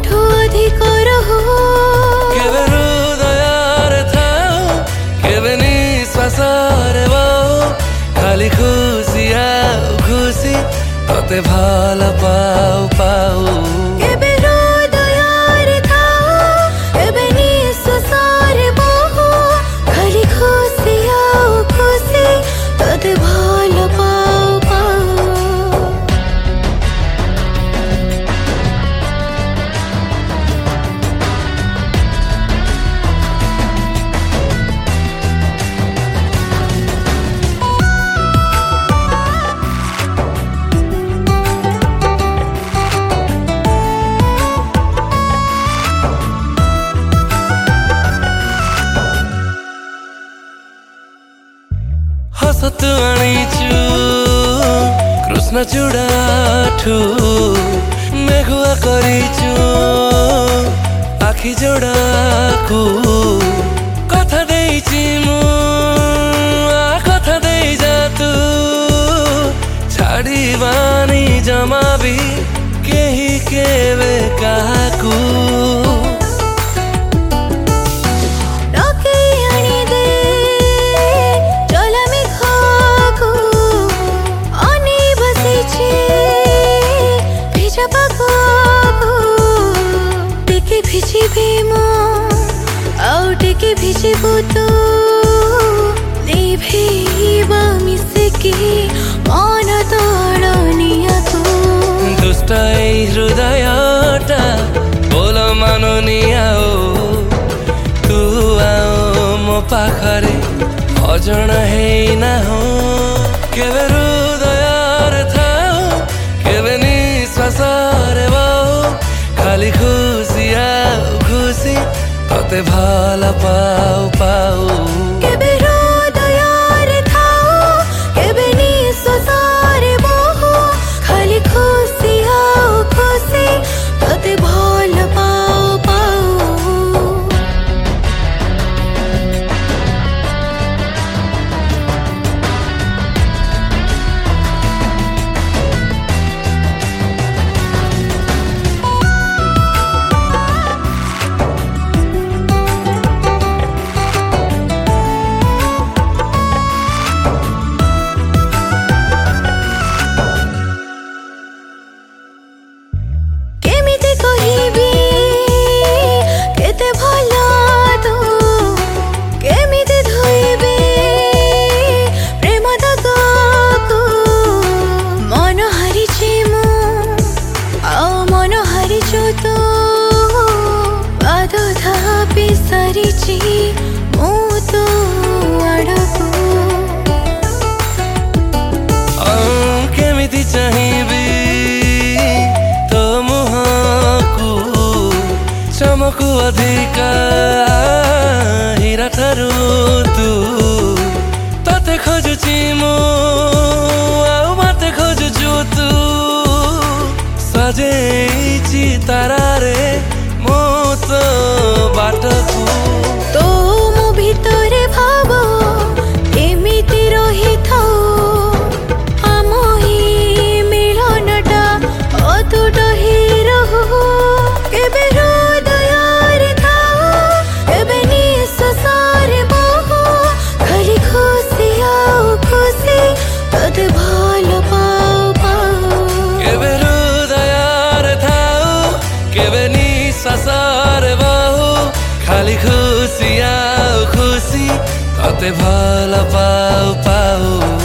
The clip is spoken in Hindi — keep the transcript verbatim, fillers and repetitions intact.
ସବୁଠୁ ଅଧିକ ରହୁ କେବେ ହୃଦୟରେ ଥାଉ କେବେ ନିଶ୍ୱାସରେ ବହୁ ଖାଲି ଖୁସି ଆଉ ଖୁସି ତତେ ଭଲ ପାଉ ପାଉ କେବେ ହୃଦୟରେ ଥାଉ କେବେ ନିଶ୍ୱାସରେ ବହୁ ଖାଲି ଖୁସି ଆଉ ଖୁସି ତତେ ଭଲ ପାଉ ପାଉ हसतु आनिछु कृष्ण चूड़ाठू मेघुआ करिछु आखि जोड़ाकू कथा देइछि मु आ कथा देइ जा तू छाड़ीबानी जमा भी केही केवे काहाकू भिजिबी मो आउ टिके भिजिबु तू निभेइबा मिसेकी मन तोड़नियाको दुष्ट एई हृदयटा बोल मानुनिया तू आओ मो पाखरे अजण हेइना हो केबे हृदयरे थाओ केबे निश्वासरे बहु खाली खुसी आउ खुसी तते भल पाउ पाउ केबे हृदयरे थाओ केबे निश्वासरे बहु खाली खुसी आउ खुसी तते भल पाउ पाउ सरिची मु तो आड़कू केमिति चाहिबी तो मुहकू चमकू अधिका हीरा ठारू तू तते खोजुची मु आउ मते खोजुछु तू सजेइछि तारारे मु तो बाटकू तो मो भितरे भाबो एमिति रही थाओ आमो ही मिलनटा अतुट ही रहू केबे हृदयरे थाओ केबे निश्वासरे बहु खाली खुसी आउ खुसी तते भल पाउ पाउ केबे हृदयरे थाओ केबे निश्वासरे बहु खाली खुसी आउ खुसी तते भल पाउ पाउ